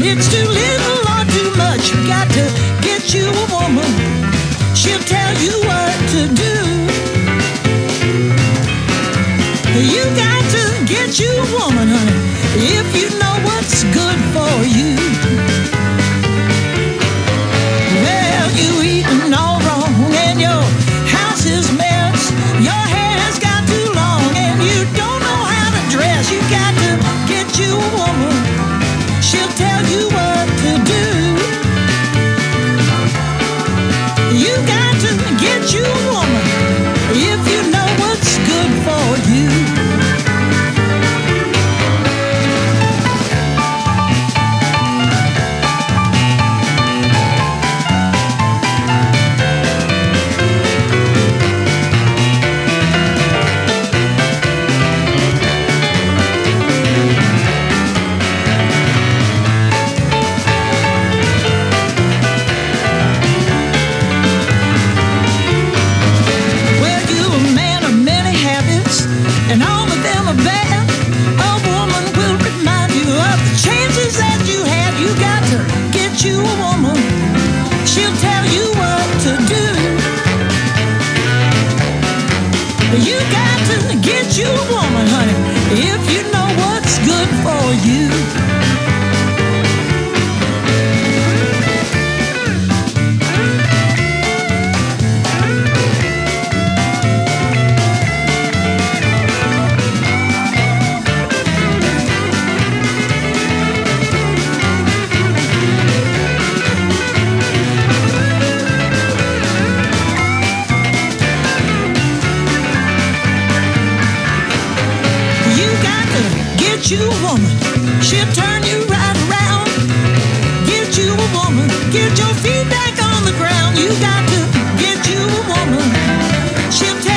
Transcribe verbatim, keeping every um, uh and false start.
It's too little or too much. You got to get you a woman. She'll tell you what to do. You got to get you a woman, honey, if you know what's good for you. Well, you eating all wrong and your house is mess. Your hair's got too long and you don't know how to dress. You got to get you a woman. She'll tell you what to do. You got to get you a woman if you know what's good for you. And all of them are bad. A woman will remind you of the chances that you had. You got to get you a woman. She'll tell you what to do. You got to get you a woman, honey, if you know what's good for you. Get you a woman, she'll turn you right around. Get you a woman, get your feet back on the ground. You got to get you a woman, she'll tell